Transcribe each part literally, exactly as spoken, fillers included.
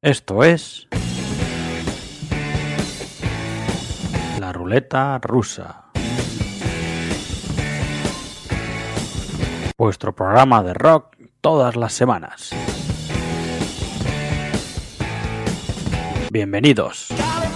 Esto es la ruleta rusa, vuestro programa de rock todas las semanas. Bienvenidos.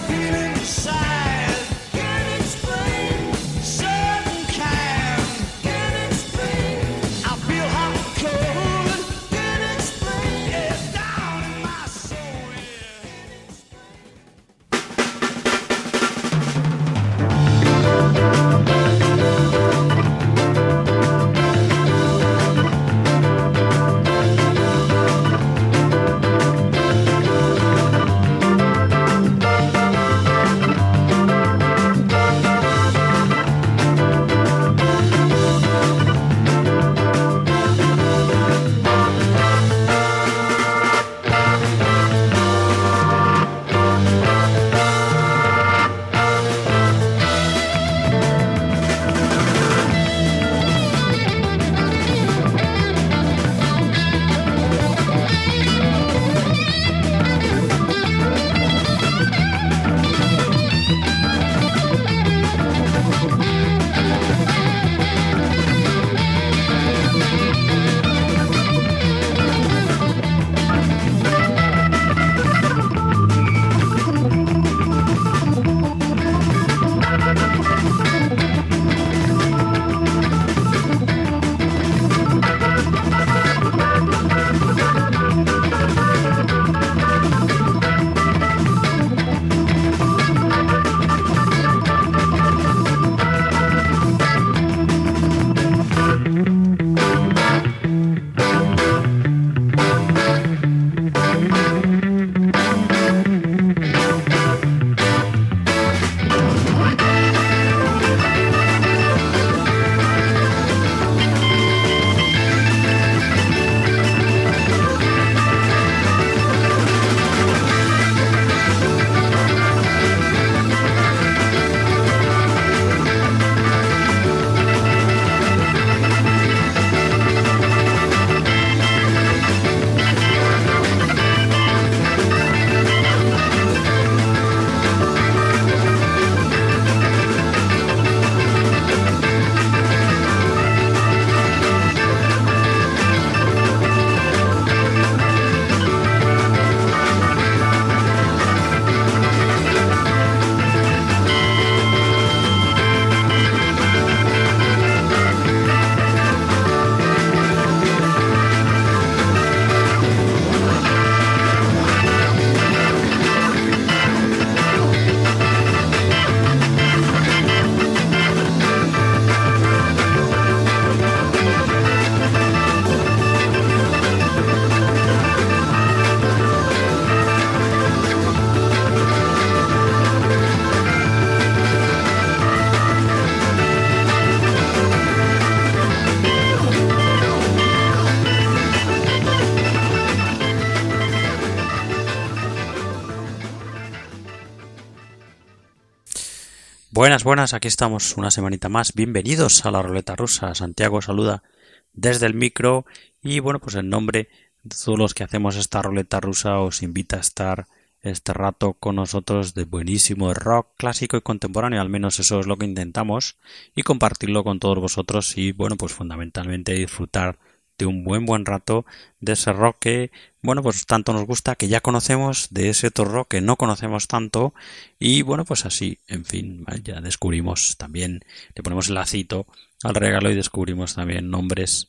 Buenas, buenas, aquí estamos una semanita más. Bienvenidos a la ruleta rusa. Santiago saluda desde el micro y bueno, pues en nombre de todos los que hacemos esta ruleta rusa os invita a estar este rato con nosotros de buenísimo rock clásico y contemporáneo, al menos eso es lo que intentamos, y compartirlo con todos vosotros y bueno, pues fundamentalmente disfrutar de un buen buen rato de ese rock que, bueno, pues tanto nos gusta, que ya conocemos, de ese otro rock que no conocemos tanto, y bueno, pues así, en fin, ya descubrimos también, le ponemos el lacito al regalo y descubrimos también nombres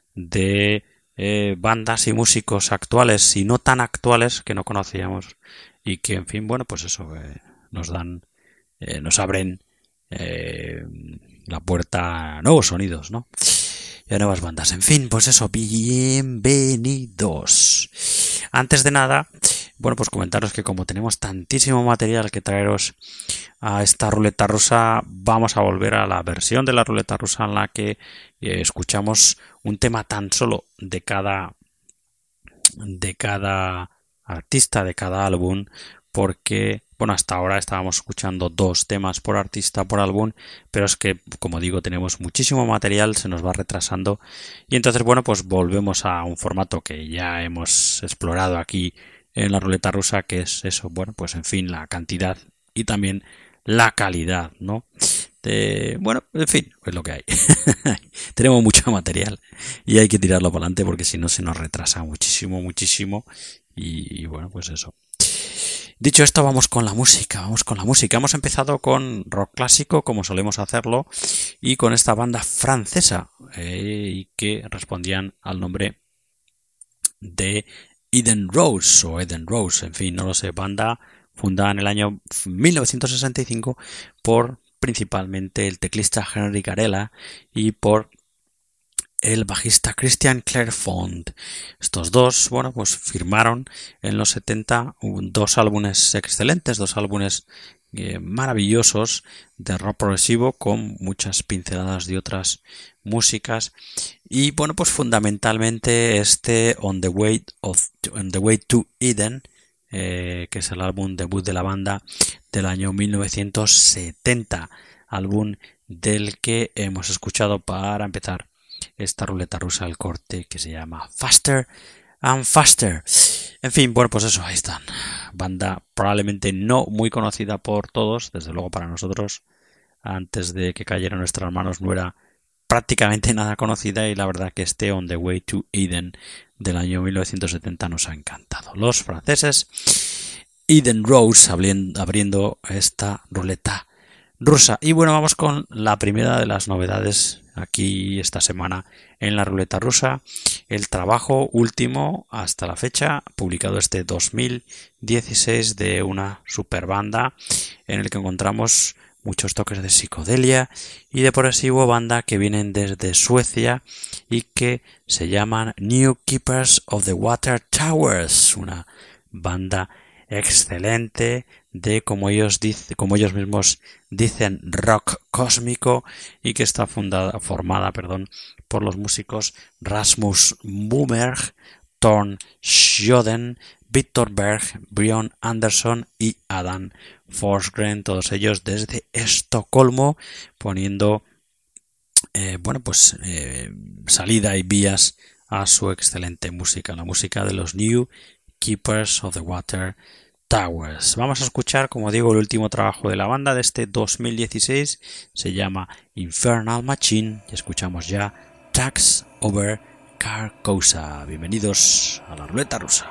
de eh, bandas y músicos actuales y no tan actuales que no conocíamos y que, en fin, bueno, pues eso, eh, nos dan, eh, nos abren eh, la puerta a nuevos sonidos, ¿no? Y a nuevas bandas. En fin, pues eso, bienvenidos. Antes de nada, bueno, pues comentaros que como tenemos tantísimo material que traeros a esta ruleta rusa, vamos a volver a la versión de la ruleta rusa en la que eh, escuchamos un tema tan solo de cada de cada artista, de cada álbum, porque bueno, hasta ahora estábamos escuchando dos temas por artista por álbum, pero es que, como digo, tenemos muchísimo material, se nos va retrasando y entonces, bueno, pues volvemos a un formato que ya hemos explorado aquí en la ruleta rusa, que es eso, bueno, pues en fin, la cantidad y también la calidad, ¿no? De, bueno, en fin, es lo que hay. Tenemos mucho material y hay que tirarlo para adelante porque si no se nos retrasa muchísimo, muchísimo. Y, y bueno, pues eso. Dicho esto, vamos con la música, vamos con la música. Hemos empezado con rock clásico, como solemos hacerlo, y con esta banda francesa, eh, que respondían al nombre de Eden Rose o Eden Rose, en fin, no lo sé, banda fundada en el año mil novecientos sesenta y cinco por principalmente el teclista Henry Garella y por el bajista Christian Clairfont. Estos dos, bueno, pues firmaron en los setenta dos álbumes excelentes, dos álbumes eh, maravillosos de rock progresivo con muchas pinceladas de otras músicas. Y bueno, pues fundamentalmente este On the Way of On the Way to Eden, eh, que es el álbum debut de la banda del año mil novecientos setenta, álbum del que hemos escuchado para empezar esta ruleta rusa, el corte que se llama Faster and Faster. En fin, bueno, pues eso, ahí están. Banda probablemente no muy conocida por todos, desde luego para nosotros, antes de que cayera en nuestras manos no era prácticamente nada conocida, y la verdad que este On the Way to Eden del año mil novecientos setenta nos ha encantado. Los franceses, Eden Rose, abriendo esta ruleta rusa. Y bueno, vamos con la primera de las novedades aquí esta semana en la ruleta rusa, el trabajo último hasta la fecha, publicado este dos mil dieciséis, de una super banda en el que encontramos muchos toques de psicodelia y de progresivo, banda que vienen desde Suecia y que se llaman New Keepers of the Water Towers, una banda excelente de, como ellos dicen, como ellos mismos dicen, rock cósmico, y que está fundada, formada, perdón, por los músicos Rasmus Boomerg, Thorn Sjöden, Victor Berg, Björn Andersson y Adam Forsgren, todos ellos desde Estocolmo, poniendo eh, bueno, pues eh, salida y vías a su excelente música, la música de los New Keepers of the Water Towers. Vamos a escuchar, como digo, el último trabajo de la banda de este dos mil dieciséis, se llama Infernal Machine, y escuchamos ya Tracks Over Carcosa. Bienvenidos a la ruleta rusa.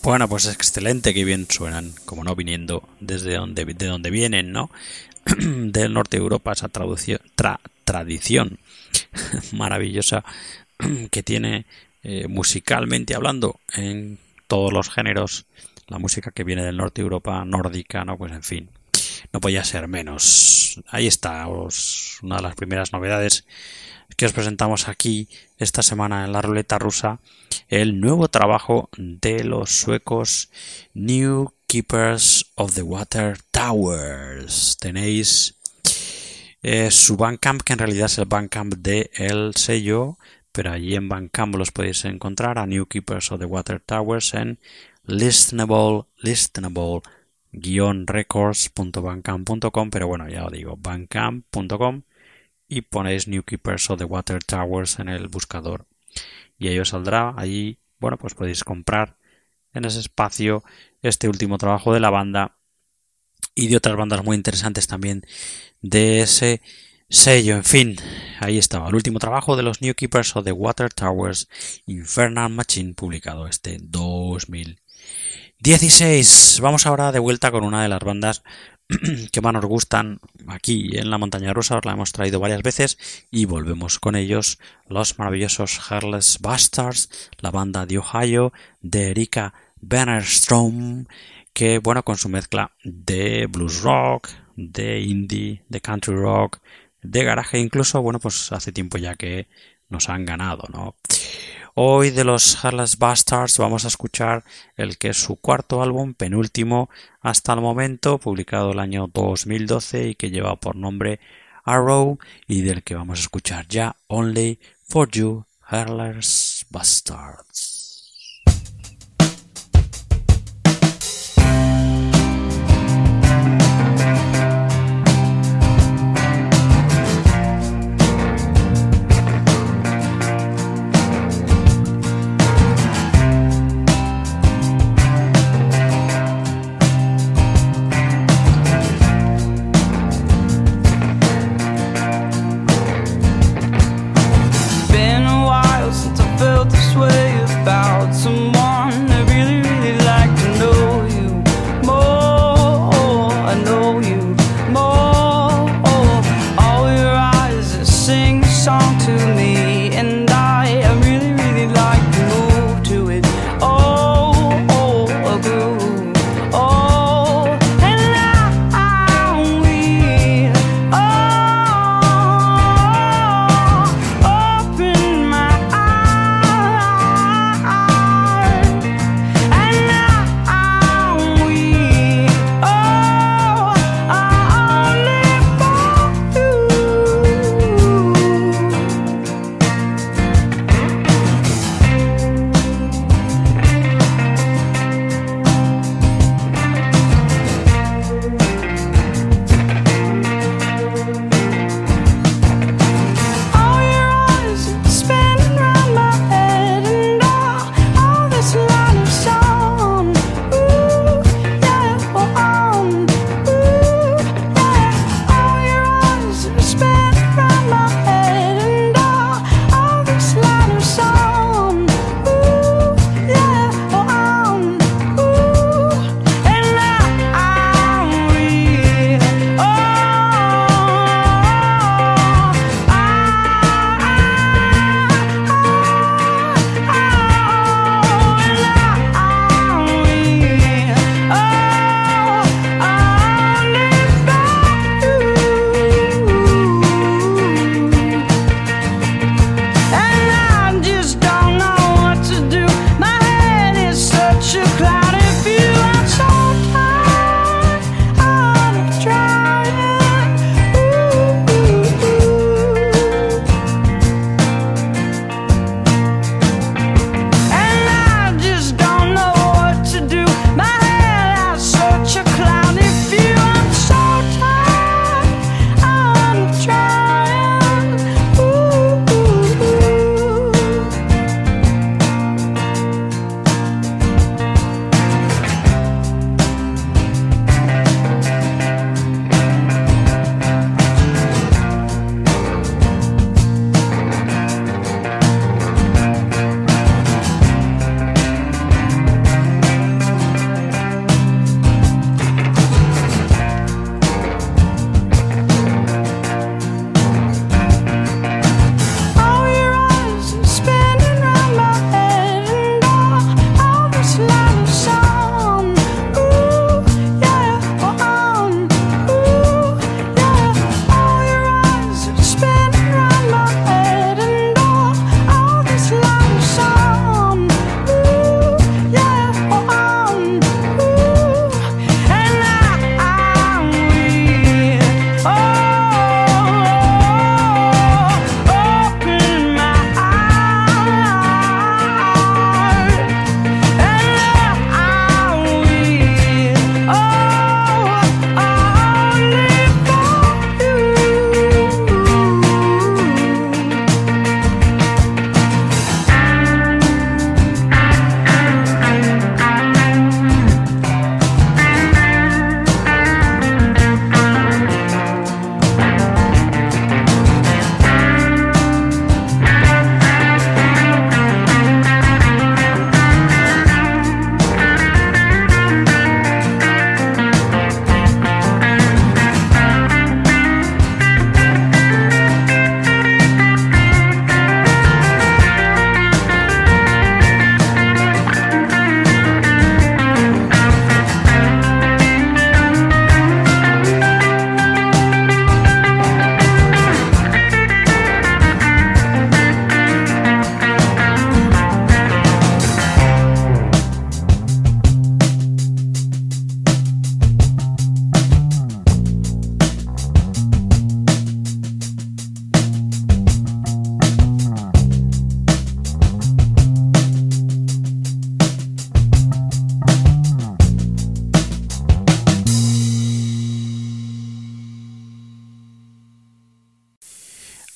Bueno, pues excelente, que bien suenan, como no viniendo desde donde, de donde vienen, ¿no? Del norte de Europa, esa traducción, tra, tradición maravillosa que tiene eh, musicalmente hablando en todos los géneros, la música que viene del norte de Europa, nórdica, ¿no? Pues en fin, no podía ser menos. Ahí está, os, una de las primeras novedades que os presentamos aquí esta semana en la ruleta rusa, el nuevo trabajo de los suecos New Keepers of the Water Towers. Tenéis eh, su Bandcamp, que en realidad es el Bandcamp de el sello, pero allí en Bandcamp los podéis encontrar a New Keepers of the Water Towers en listenable, listenable records punto bandcamp punto com, pero bueno, ya os digo, bandcamp punto com, y ponéis New Keepers of the Water Towers en el buscador y ahí os saldrá. Allí, bueno, pues podéis comprar en ese espacio este último trabajo de la banda y de otras bandas muy interesantes también de ese sello. En fin, ahí estaba el último trabajo de los New Keepers of the Water Towers, Infernal Machine, publicado este dos mil dieciséis. Vamos ahora de vuelta con una de las bandas que más nos gustan aquí en la montaña rusa. Os la hemos traído varias veces y volvemos con ellos, los maravillosos Heartless Bastards, la banda de Ohio de Erika Wennerström, que bueno, con su mezcla de blues rock, de indie, de country rock, de garaje, incluso, bueno, pues hace tiempo ya que nos han ganado, ¿no? Hoy de los Heartless Bastards vamos a escuchar el que es su cuarto álbum, penúltimo hasta el momento, publicado el año dos mil doce y que lleva por nombre Arrow, y del que vamos a escuchar ya Only for You, Heartless Bastards. Been a while since I felt this way about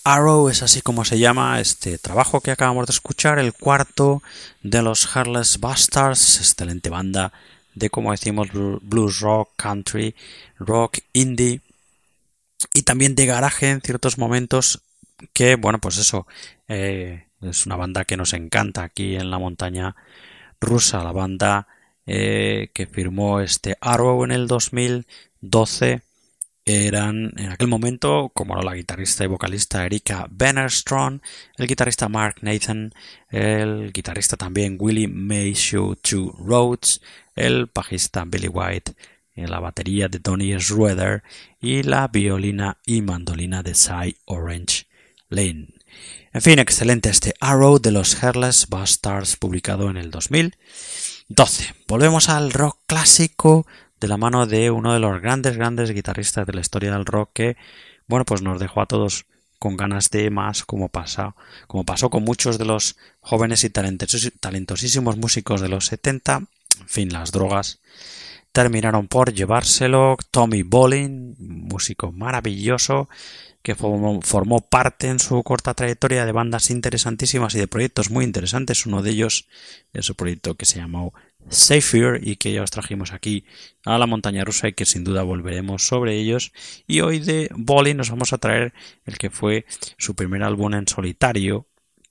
Arrow es así como se llama este trabajo que acabamos de escuchar, el cuarto de los Heartless Bastards, excelente banda de, como decimos, blues rock, country, rock, indie y también de garaje en ciertos momentos, que bueno, pues eso, eh, es una banda que nos encanta aquí en la montaña rusa, la banda eh, que firmó este Arrow en el dos mil doce. Eran en aquel momento, como no, la guitarrista y vocalista Erika Benerstrom, el guitarrista Mark Nathan, el guitarrista también Willie Mayshew two Rhodes, el bajista Billy White, la batería de Donny Schroeder y la violina y mandolina de Cy Orange Lane. En fin, excelente este Arrow de los Heartless Bastards, publicado en el dos mil doce. Volvemos al rock clásico de la mano de uno de los grandes, grandes guitarristas de la historia del rock que, bueno, pues nos dejó a todos con ganas de más, como pasó, como pasó con muchos de los jóvenes y talentos, talentosísimos músicos de los setenta. En fin, las drogas terminaron por llevárselo. Tommy Bolin, músico maravilloso, que formó, formó parte en su corta trayectoria de bandas interesantísimas y de proyectos muy interesantes. Uno de ellos es un proyecto que se llamó Savior y que ya os trajimos aquí a la montaña rusa y que sin duda volveremos sobre ellos. Y hoy de Bolin nos vamos a traer el que fue su primer álbum en solitario,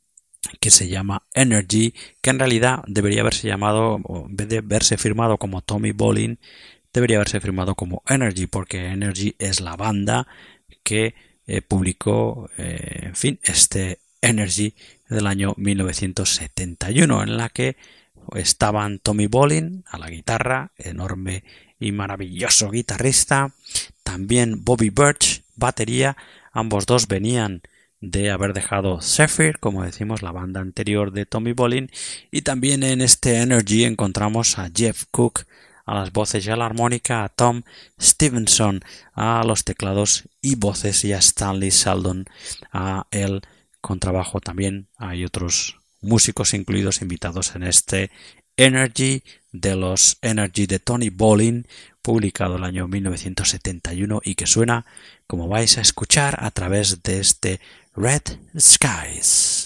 que se llama Energy, que en realidad debería haberse llamado, o en vez de verse firmado como Tommy Bolin, debería haberse firmado como Energy, porque Energy es la banda que eh, publicó, eh, en fin, este Energy del año mil novecientos setenta y uno, en la que estaban Tommy Bolin a la guitarra, enorme y maravilloso guitarrista, también Bobby Birch, batería. Ambos dos venían de haber dejado Zephyr, como decimos, la banda anterior de Tommy Bolin, y también en este Energy encontramos a Jeff Cook a las voces y a la armónica, a Tom Stevenson a los teclados y voces y a Stanley Sheldon a el contrabajo. También hay otros músicos incluidos invitados en este Energy de los Energy de Tony Bolin, publicado el año mil novecientos setenta y uno y que suena, como vais a escuchar, a través de este Red Skies.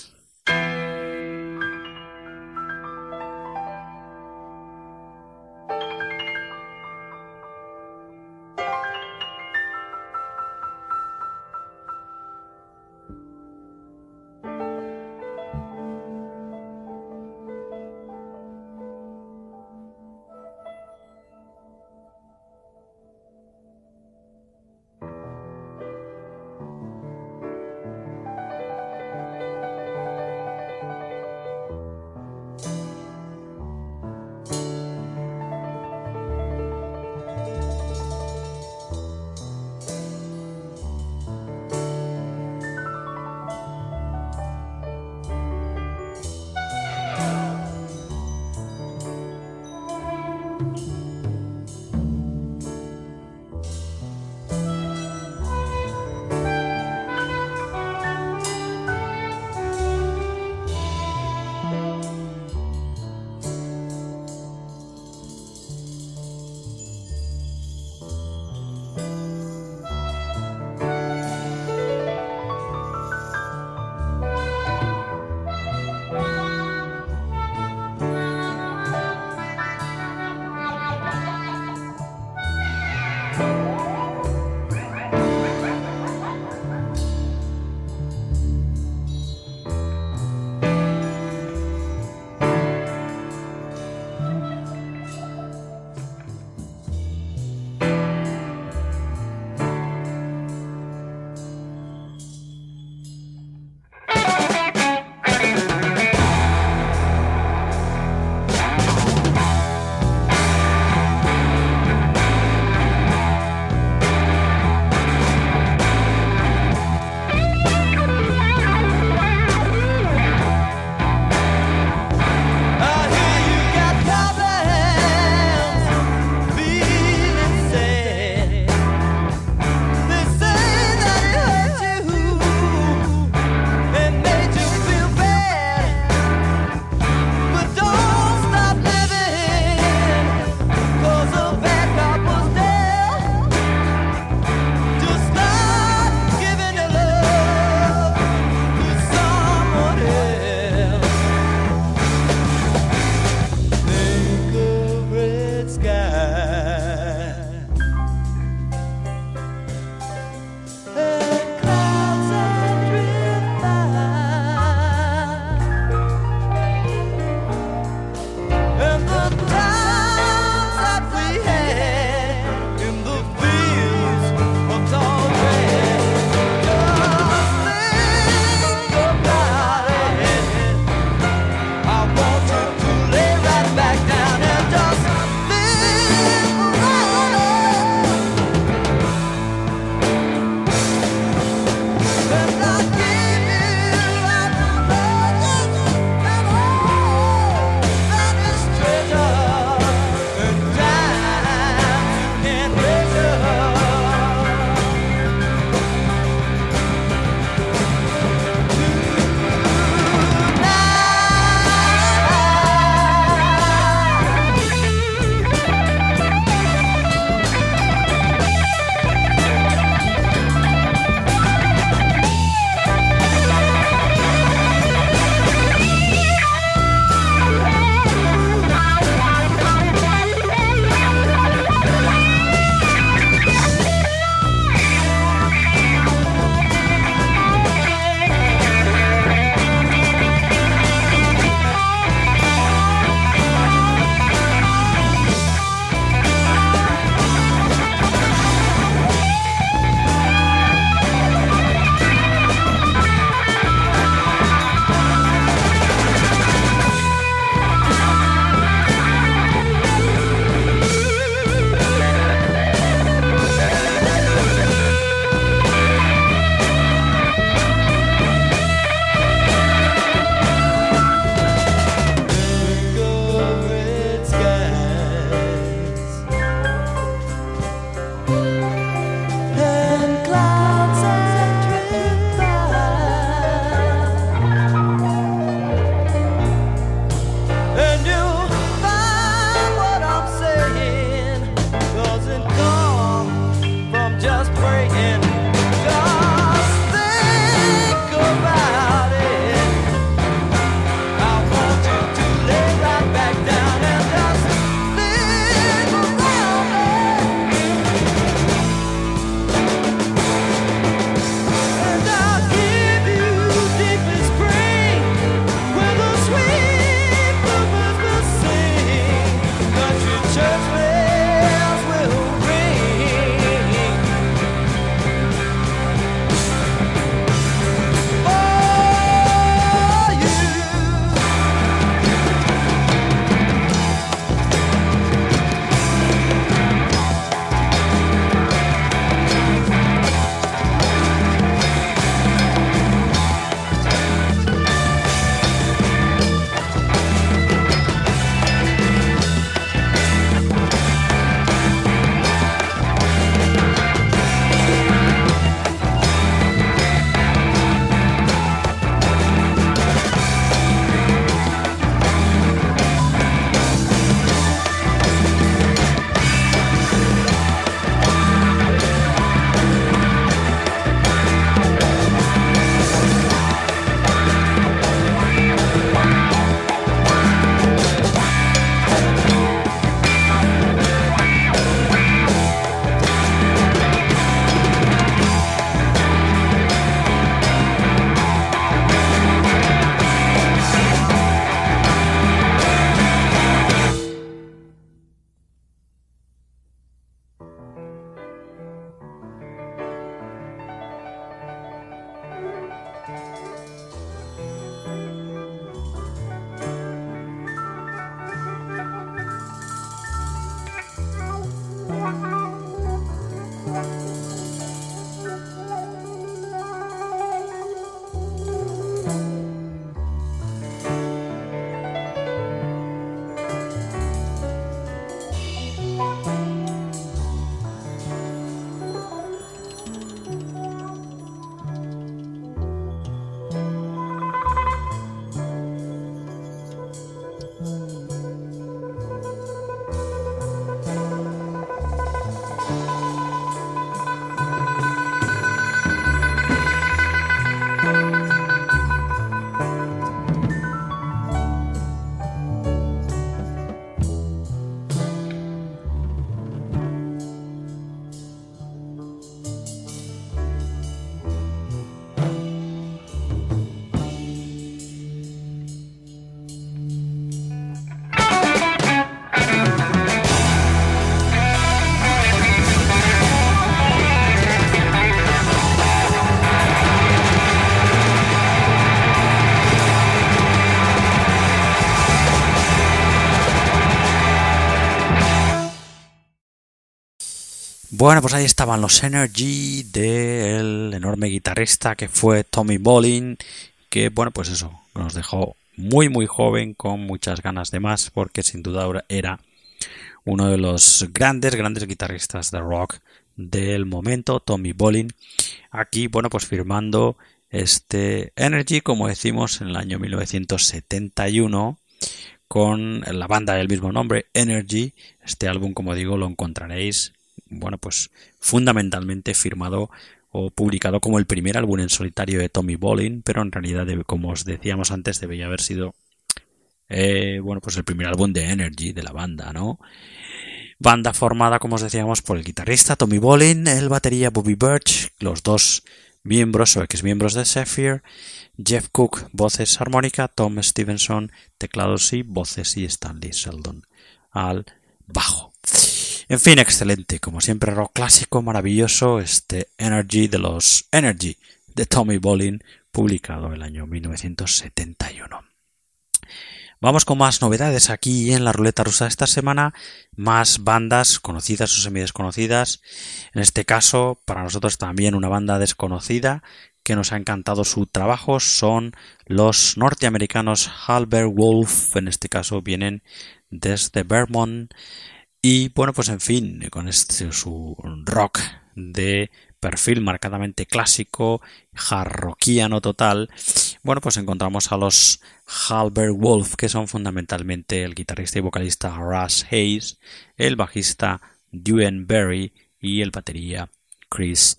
Bueno, pues ahí estaban los Energy del enorme guitarrista que fue Tommy Bolin, que bueno, pues eso, nos dejó muy muy joven con muchas ganas de más, porque sin duda era uno de los grandes, grandes guitarristas de rock del momento, Tommy Bolin. Aquí, bueno, pues firmando este Energy, como decimos, en el año mil novecientos setenta y uno, con la banda del mismo nombre, Energy. Este álbum, como digo, lo encontraréis, bueno, pues fundamentalmente firmado o publicado como el primer álbum en solitario de Tommy Bolin, pero en realidad, como os decíamos antes, debería haber sido eh, bueno, pues el primer álbum de Energy de la banda, ¿no? Banda formada, como os decíamos, por el guitarrista Tommy Bolin, el batería Bobby Birch, los dos miembros o ex miembros de Zephyr, Jeff Cook, voces armónica, Tom Stevenson, teclados y voces, y Stanley Sheldon al bajo. En fin, excelente, como siempre, rock clásico, maravilloso, este Energy de los Energy de Tommy Bolin, publicado en el año mil novecientos setenta y uno. Vamos con más novedades aquí en la ruleta rusa esta semana, más bandas conocidas o semidesconocidas. En este caso, para nosotros también una banda desconocida que nos ha encantado su trabajo, son los norteamericanos Halberd Wolf. En este caso vienen desde Vermont. Y bueno, pues en fin, con este su rock de perfil marcadamente clásico, jarroquiano total, bueno, pues encontramos a los Halberd Wolf, que son fundamentalmente el guitarrista y vocalista Russ Hayes, el bajista Duane Berry y el batería Chris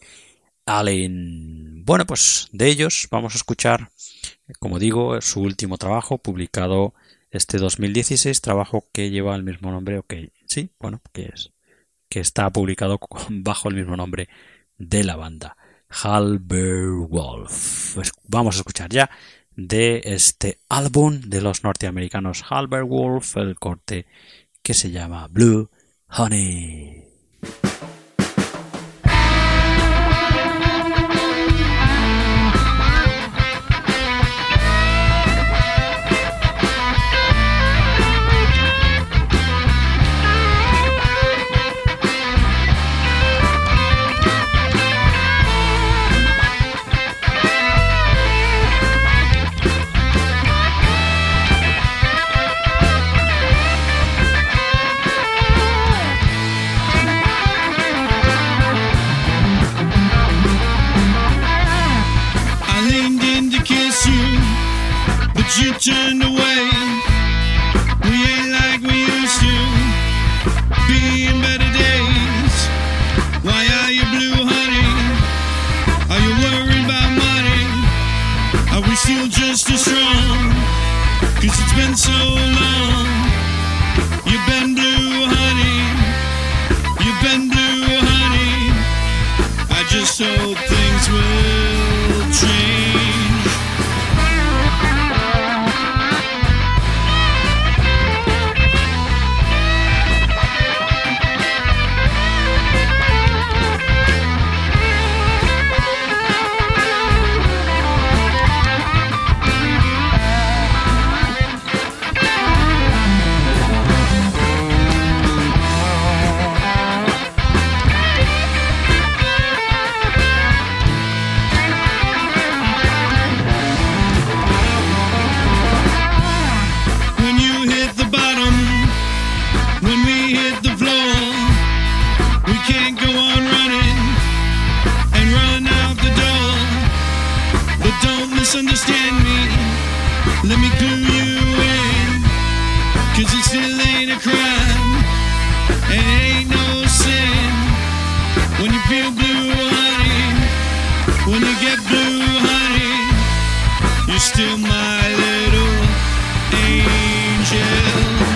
Allen. Bueno, pues de ellos vamos a escuchar, como digo, su último trabajo, publicado este dos mil dieciséis, trabajo que lleva el mismo nombre, o que sí, bueno, que es que está publicado bajo el mismo nombre de la banda, Halberd Wolf. Pues vamos a escuchar ya de este álbum de los norteamericanos Halberd Wolf el corte que se llama Blue Honey. You turned away. We ain't like we used to be in better days. Why are you blue, honey? Are you worried about money? Are we still just as strong? Cause it's been so long. You've been blue, honey. You've been blue, honey. I just hope things will change. Understand me, let me clue you in, cause it still ain't a crime, and it ain't no sin, when you feel blue, honey, when you get blue, honey, you're still my little angel.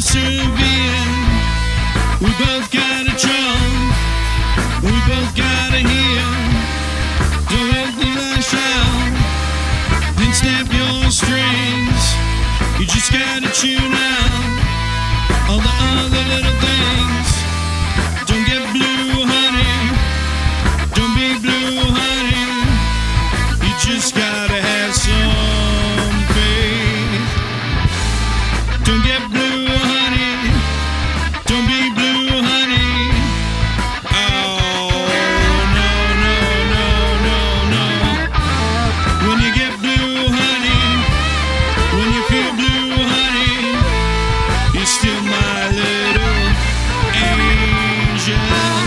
persevere. We both gotta try. We both gotta hear. Don't let me lash out. Then snap your strings. You just gotta tune out all the other little things. Don't get blue, honey. Don't be blue, honey. You just gotta have some faith. Don't get blue, honey. Don't be blue, honey. Oh, no, no, no, no, no. When you get blue, honey, when you feel blue, honey, you're still my little angel.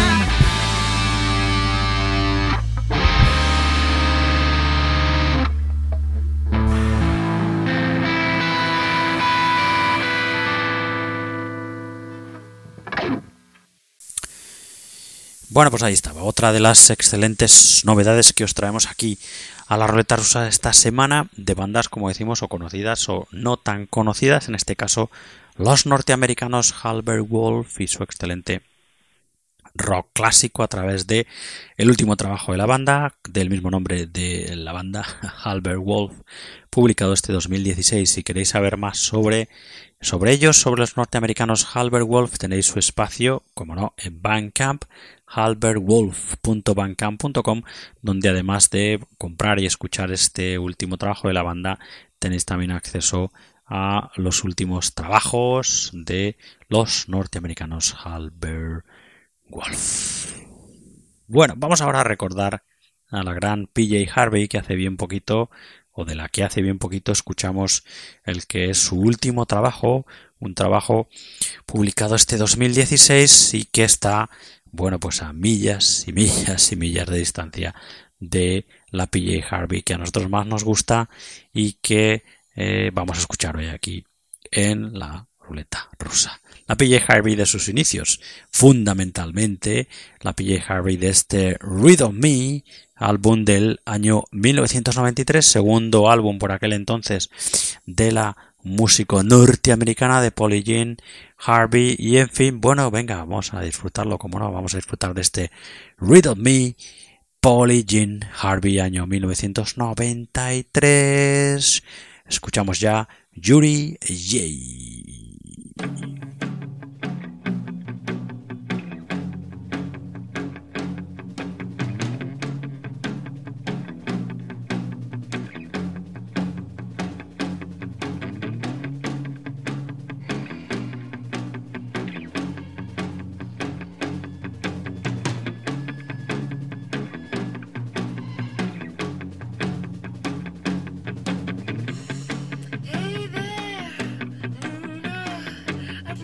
Bueno, pues ahí estaba, otra de las excelentes novedades que os traemos aquí a la Ruleta Rusa esta semana, de bandas, como decimos, o conocidas o no tan conocidas, en este caso los norteamericanos Hallberg Wolf y su excelente rock clásico a través de el último trabajo de la banda, del mismo nombre de la banda, Hallberg Wolf, publicado este dos mil dieciséis. Si queréis saber más sobre Sobre ellos, sobre los norteamericanos Hallberg Wolf, tenéis su espacio, como no, en Bandcamp, hallberg wolf punto bandcamp punto com, donde además de comprar y escuchar este último trabajo de la banda, tenéis también acceso a los últimos trabajos de los norteamericanos Hallberg Wolf. Bueno, vamos ahora a recordar a la gran P J Harvey, que hace bien poquito, o de la que hace bien poquito escuchamos el que es su último trabajo, un trabajo publicado este dos mil dieciséis y que está, bueno, pues a millas y millas y millas de distancia de la P J Harvey que a nosotros más nos gusta y que eh, vamos a escuchar hoy aquí en la Ruleta Rusa. La P J Harvey de sus inicios, fundamentalmente la P J Harvey de este Read of Me, álbum del año mil novecientos noventa y tres, segundo álbum por aquel entonces de la músico norteamericana de Polly Jean Harvey. Y en fin, bueno, venga, vamos a disfrutarlo, como no, vamos a disfrutar de este Read of Me, Polly Jean Harvey, año mil novecientos noventa y tres. Escuchamos ya Yuri J. Hey there, Luna. I'd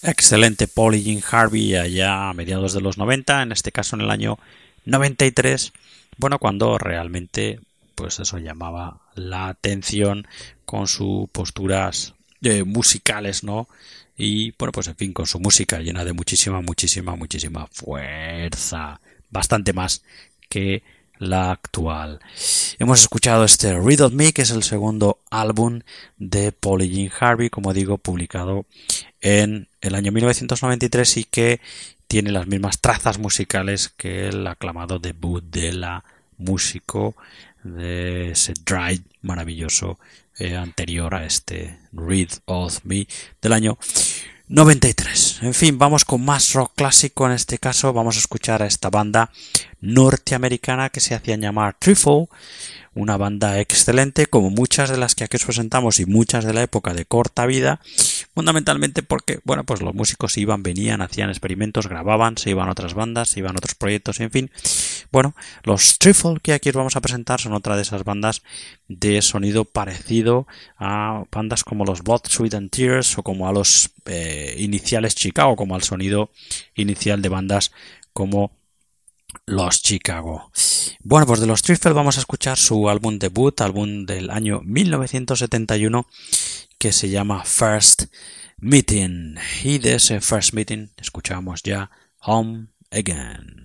excelente Pauline Jean Harvey allá a mediados de los noventa, en este caso en el año noventa y tres, bueno, cuando realmente pues eso llamaba la atención con sus posturas eh, musicales, ¿no? Y bueno, pues en fin, con su música llena de muchísima, muchísima, muchísima fuerza, bastante más que la actual. Hemos escuchado este Riddle Me, que es el segundo álbum de Pauline Jean Harvey, como digo, publicado en el año mil novecientos noventa y tres y que tiene las mismas trazas musicales que el aclamado debut de la músico de ese Drive maravilloso eh, anterior a este Riddle Me del año noventa y tres. En fin, vamos con más rock clásico. En este caso vamos a escuchar a esta banda norteamericana que se hacían llamar Trifle, una banda excelente como muchas de las que aquí os presentamos y muchas de la época de corta vida, fundamentalmente porque, bueno, pues los músicos iban, venían, hacían experimentos, grababan, se iban a otras bandas, se iban a otros proyectos, en fin. Bueno, los Trifle que aquí os vamos a presentar son otra de esas bandas de sonido parecido a bandas como los Blood, Sweat and Tears o como a los eh, iniciales Chicago, como al sonido inicial de bandas como los Chicago. Bueno, pues de los Trifle vamos a escuchar su álbum debut, álbum del año mil novecientos setenta y uno, que se llama First Meeting. Y de ese First Meeting escuchamos ya Home Again.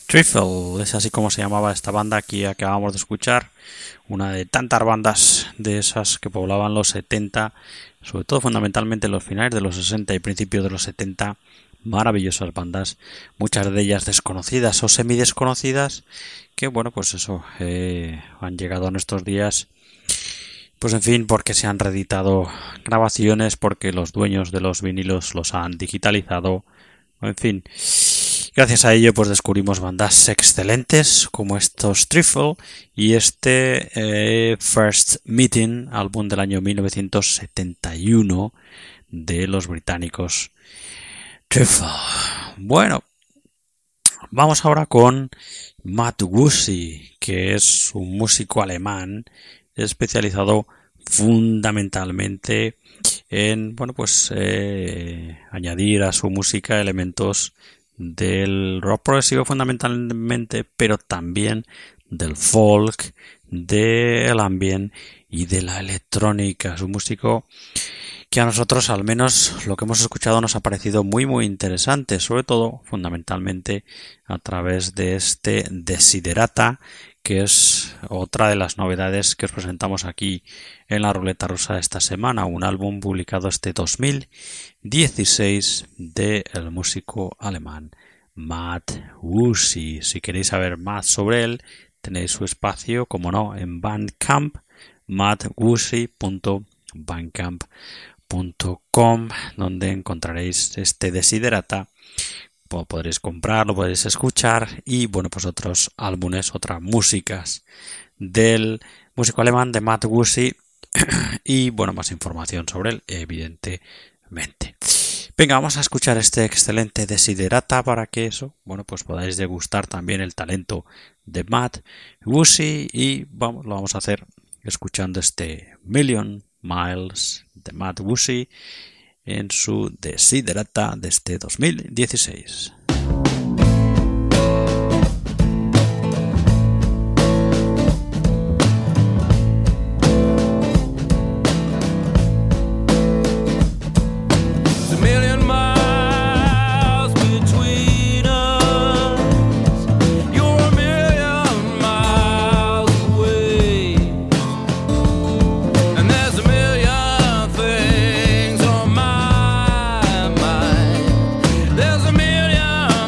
Trifle, es así como se llamaba esta banda que acabamos de escuchar, una de tantas bandas de esas que poblaban los setenta, sobre todo fundamentalmente los finales de los sesenta y principios de los setenta, maravillosas bandas, muchas de ellas desconocidas o semidesconocidas, que bueno, pues eso, eh, han llegado a nuestros días, pues en fin, porque se han reeditado grabaciones, porque los dueños de los vinilos los han digitalizado, en fin. Gracias a ello pues descubrimos bandas excelentes como estos Trifle y este eh, First Meeting, álbum del año mil novecientos setenta y uno de los británicos Trifle. Bueno, vamos ahora con Matt Wussy, que es un músico alemán especializado fundamentalmente en, bueno, pues eh, añadir a su música elementos del rock progresivo fundamentalmente, pero también del folk, del ambient y de la electrónica. Es un músico que a nosotros, al menos lo que hemos escuchado, nos ha parecido muy muy interesante, sobre todo fundamentalmente a través de este Desiderata, que es otra de las novedades que os presentamos aquí en la Ruleta Rusa esta semana, un álbum publicado este dos mil dieciséis del músico alemán Matt Wussy. Si queréis saber más sobre él, tenéis su espacio, como no, en Bandcamp, matt wussy punto bandcamp punto com, donde encontraréis este Desiderata. Podréis comprarlo, podréis escuchar y bueno, pues otros álbumes, otras músicas del músico alemán de Matt Wussy y bueno, más información sobre él, evidentemente. Venga, vamos a escuchar este excelente Desiderata para que eso, bueno, pues podáis degustar también el talento de Matt Wussy y vamos, lo vamos a hacer escuchando este Million Miles de Matt Wussy en su Desiderata de este dos mil dieciséis. There's a million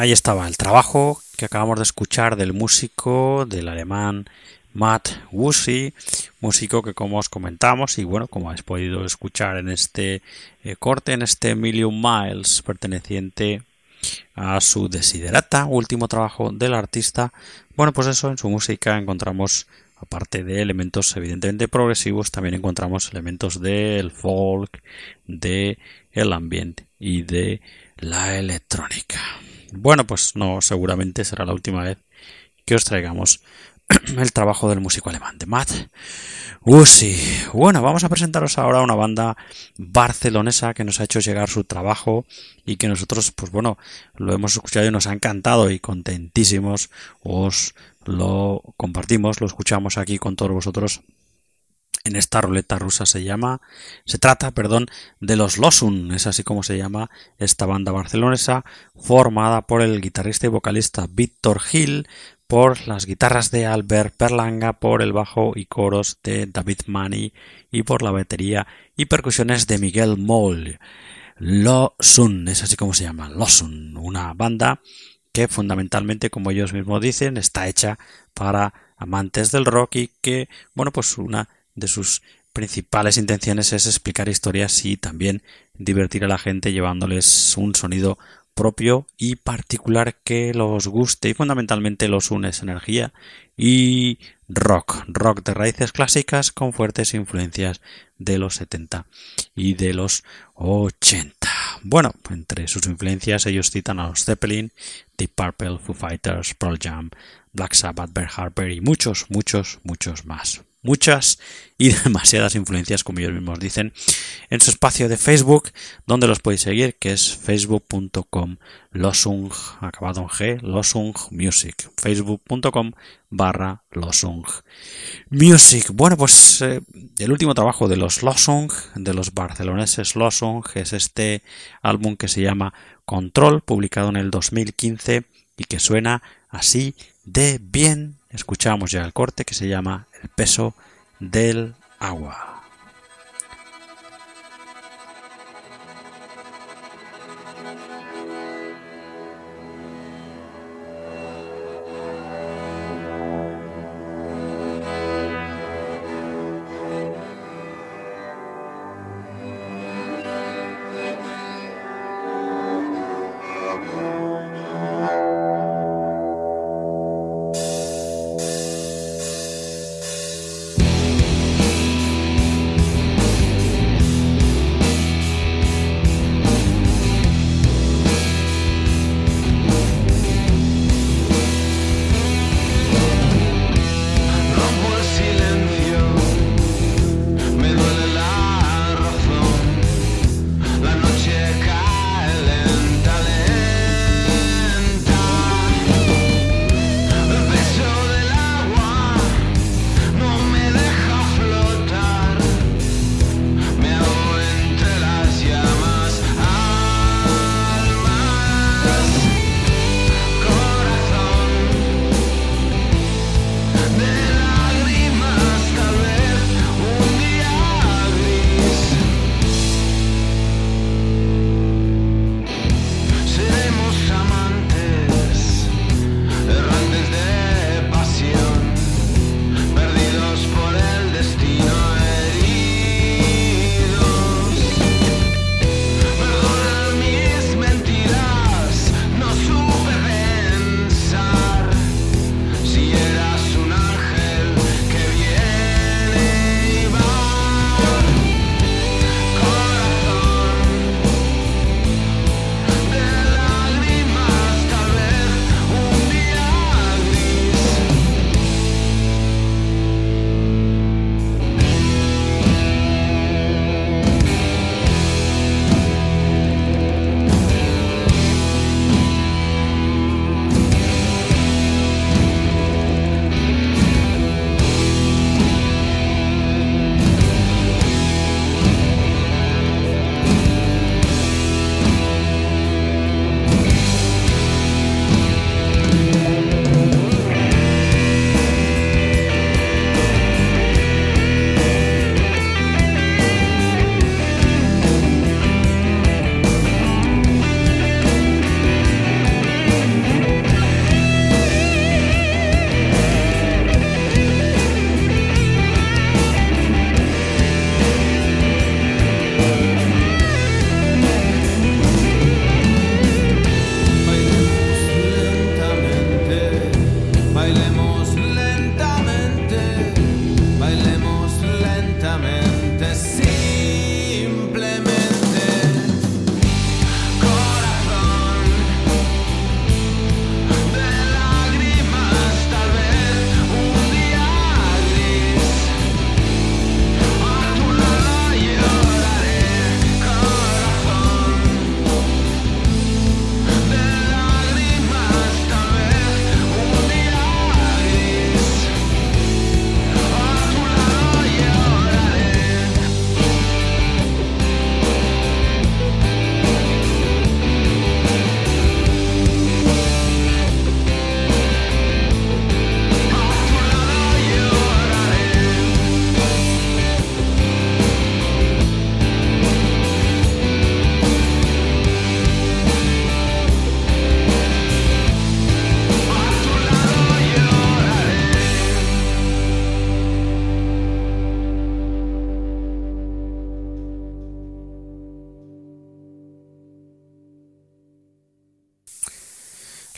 ahí estaba el trabajo que acabamos de escuchar del músico, del alemán Matt Wussy, músico que, como os comentamos y bueno, como habéis podido escuchar en este eh, corte, en este Million Miles, perteneciente a su Desiderata, último trabajo del artista. Bueno, pues eso, en su música encontramos, aparte de elementos evidentemente progresivos, también encontramos elementos del folk, de el ambiente y de la electrónica. Bueno, pues no, seguramente será la última vez que os traigamos el trabajo del músico alemán, de Matt Wussy. Bueno, vamos a presentaros ahora una banda barcelonesa que nos ha hecho llegar su trabajo y que nosotros, pues bueno, lo hemos escuchado y nos ha encantado y contentísimos os lo compartimos, lo escuchamos aquí con todos vosotros en esta ruleta rusa. Se llama, se trata, perdón, de los Losun, es así como se llama esta banda barcelonesa, formada por el guitarrista y vocalista Víctor Gil, por las guitarras de Albert Berlanga, por el bajo y coros de David Mani y por la batería y percusiones de Miguel Moll. Losun, es así como se llama, Losun, una banda que fundamentalmente, como ellos mismos dicen, está hecha para amantes del rock y que, bueno, pues una de sus principales intenciones es explicar historias y también divertir a la gente llevándoles un sonido propio y particular que los guste, y fundamentalmente los une esa energía y rock, rock de raíces clásicas con fuertes influencias de los setenta y de los ochenta. Bueno, entre sus influencias ellos citan a los Zeppelin, Deep Purple, Foo Fighters, Pearl Jam, Black Sabbath, Bert Harper y muchos, muchos, muchos más. Muchas y demasiadas influencias, como ellos mismos dicen, en su espacio de Facebook, donde los podéis seguir, que es facebook punto com losung, acabado en G, Losung Music, facebook punto com barra Losung Music. Bueno, pues eh, el último trabajo de los Losung, de los barceloneses Losung, es este álbum que se llama Control, publicado en el dos mil quince y que suena así de bien. Escuchamos ya el corte que se llama El peso del agua.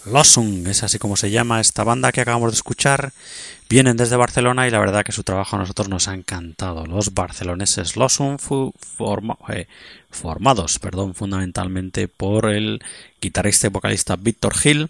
Losung, es así como se llama esta banda que acabamos de escuchar. Vienen desde Barcelona y la verdad que su trabajo a nosotros nos ha encantado. Los barceloneses Losung, forma, eh, formados perdón, fundamentalmente por el guitarrista y vocalista Víctor Gil,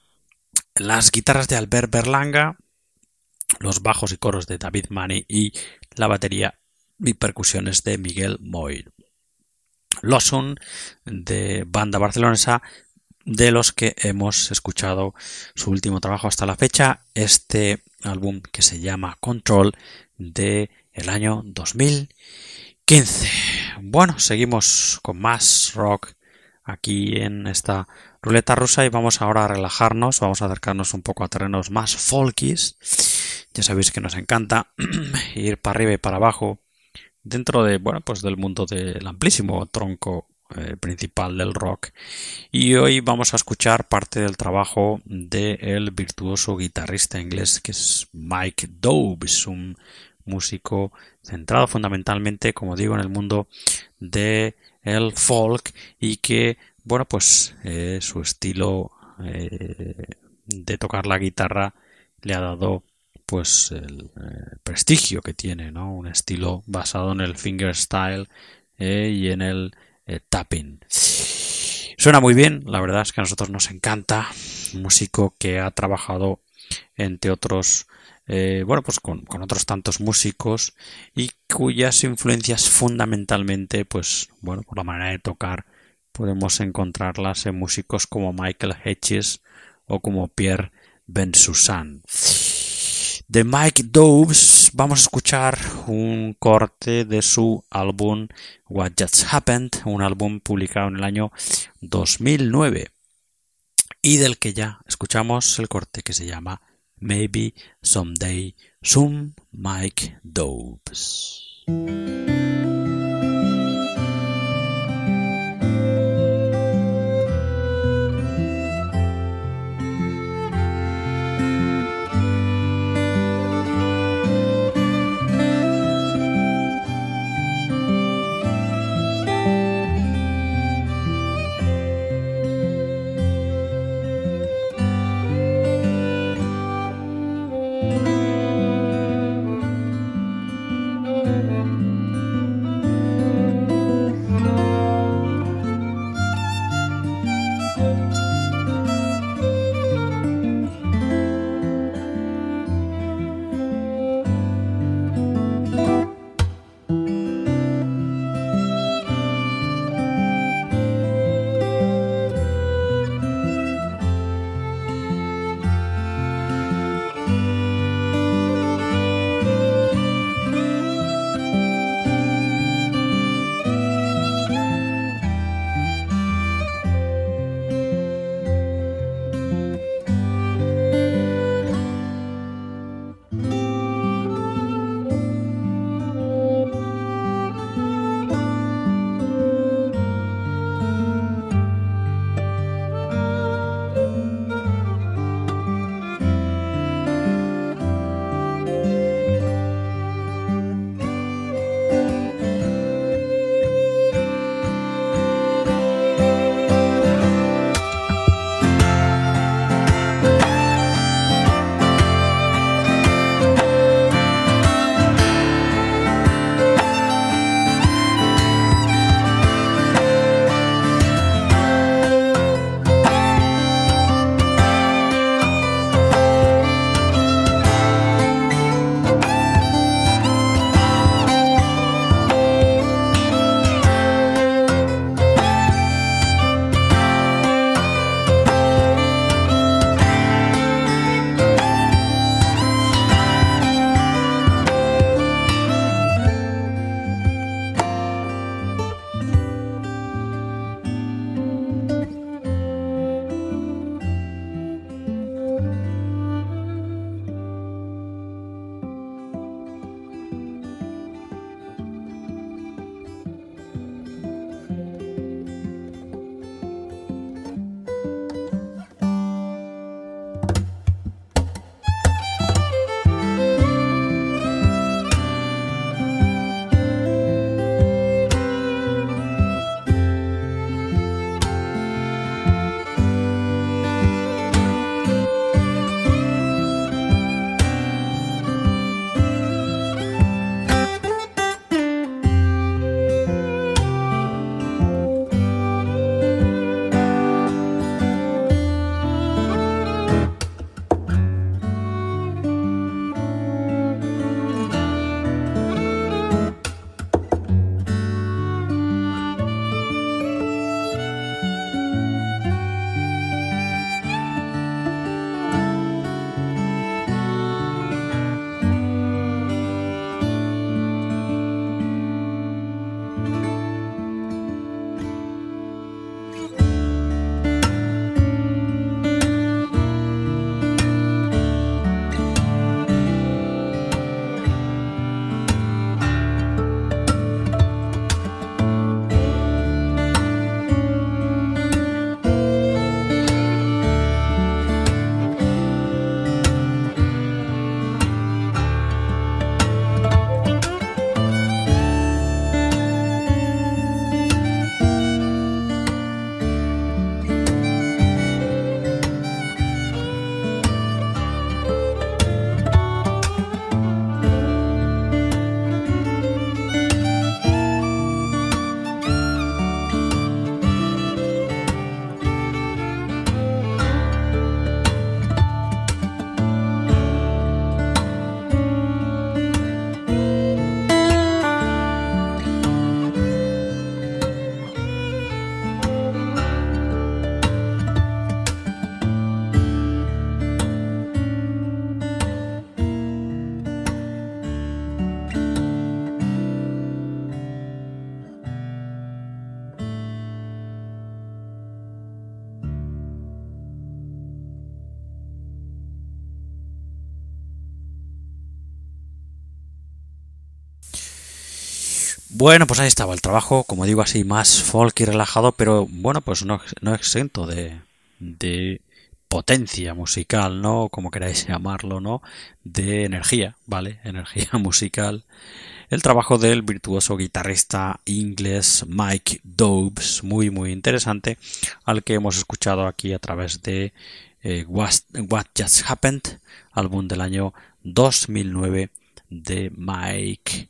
las guitarras de Albert Berlanga, los bajos y coros de David Mani y la batería y percusiones de Miguel Moy. Losung, de banda barcelonesa, de los que hemos escuchado su último trabajo hasta la fecha, este álbum que se llama Control, de el año dos mil quince. Bueno, seguimos con más rock aquí en esta ruleta rusa y vamos ahora a relajarnos, vamos a acercarnos un poco a terrenos más folkies. Ya sabéis que nos encanta ir para arriba y para abajo dentro de, bueno, pues del mundo del amplísimo tronco eh, principal del rock. Y hoy vamos a escuchar parte del trabajo del virtuoso guitarrista inglés que es Mike Dobbs, un músico centrado fundamentalmente, como digo, en el mundo del folk y que, bueno, pues eh, su estilo eh, de tocar la guitarra le ha dado pues el eh, prestigio que tiene, ¿no? Un estilo basado en el fingerstyle eh, y en el eh, tapping. Suena muy bien, la verdad es que a nosotros nos encanta. Un músico que ha trabajado entre otros, eh, bueno, pues con, con otros tantos músicos y cuyas influencias fundamentalmente, pues, bueno, por la manera de tocar, podemos encontrarlas en músicos como Michael Hedges o como Pierre Bensusan. De Mike Dobbs vamos a escuchar un corte de su álbum What Just Happened, un álbum publicado en el año dos mil nueve y del que ya escuchamos el corte que se llama Maybe Someday Soon, Mike Dobbs. Bueno, pues ahí estaba el trabajo, como digo, así más folk y relajado, pero bueno, pues no, no exento de, de potencia musical, ¿no? Como queráis llamarlo, ¿no? De energía, ¿vale? Energía musical. El trabajo del virtuoso guitarrista inglés Mike Dobbs, muy muy interesante, al que hemos escuchado aquí a través de eh, What, What Just Happened, álbum del año dos mil nueve de Mike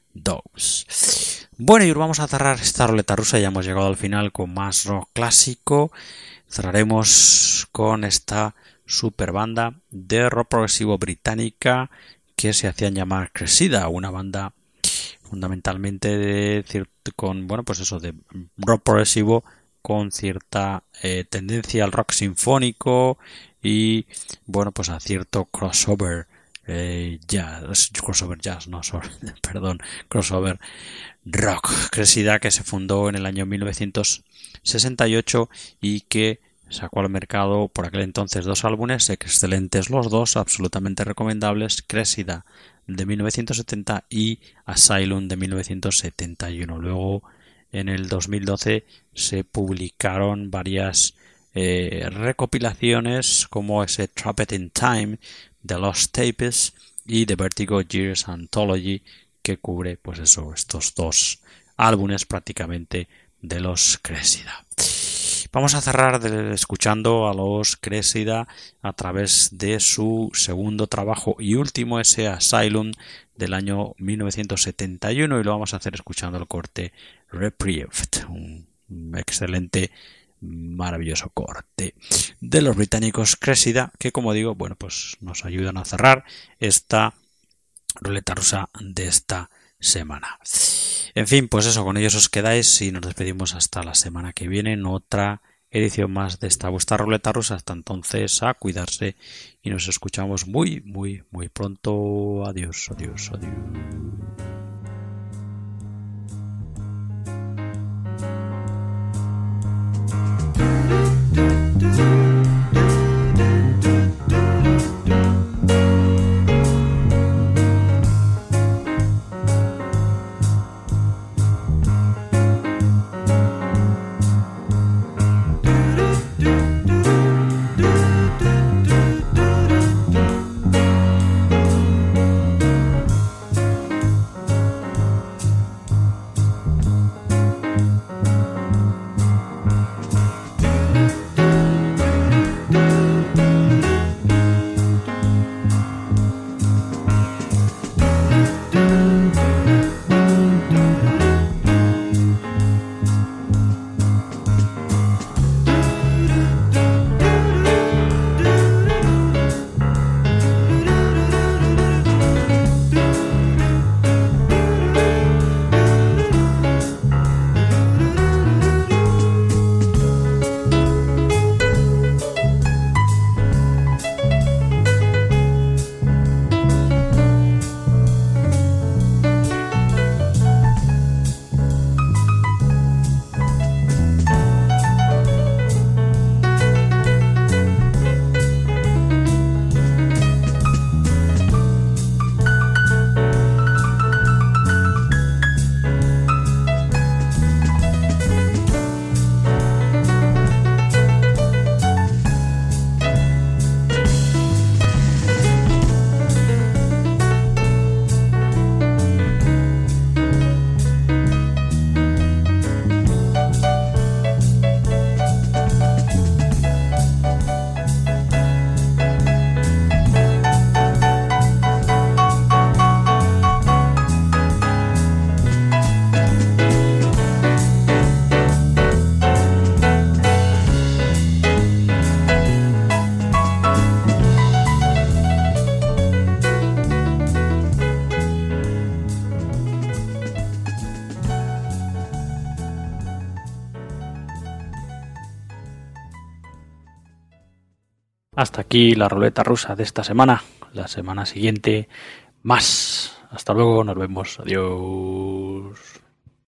Dobbs. Bueno, y vamos a cerrar esta ruleta rusa, ya hemos llegado al final con más rock clásico. Cerraremos con esta super banda de rock progresivo británica que se hacían llamar Cressida, una banda fundamentalmente de con bueno pues eso de rock progresivo con cierta eh, tendencia al rock sinfónico y bueno pues a cierto crossover eh, jazz crossover jazz no sorry, perdón crossover rock. Cressida, que se fundó en el año mil novecientos sesenta y ocho y que sacó al mercado por aquel entonces dos álbumes excelentes los dos, absolutamente recomendables: Cressida de mil novecientos setenta y Asylum de mil novecientos setenta y uno. Luego en el dos mil doce se publicaron varias eh, recopilaciones como ese Trapped in Time, The Lost Tapes y The Vertigo Years Anthology, que cubre pues eso, estos dos álbumes prácticamente de los Cressida. Vamos a cerrar de, escuchando a los Cressida a través de su segundo trabajo y último, ese Asylum del año mil novecientos setenta y uno, y lo vamos a hacer escuchando el corte Reprieved, un excelente, maravilloso corte de los británicos Cressida, que como digo, bueno, pues nos ayudan a cerrar esta ruleta rusa de esta semana. En fin, pues eso, con ellos os quedáis y nos despedimos hasta la semana que viene en otra edición más de esta vuestra ruleta rusa. Hasta entonces, a cuidarse y nos escuchamos muy, muy, muy pronto. Adiós, adiós, adiós. Hasta aquí la ruleta rusa de esta semana. La semana siguiente más. Hasta luego, nos vemos. Adiós.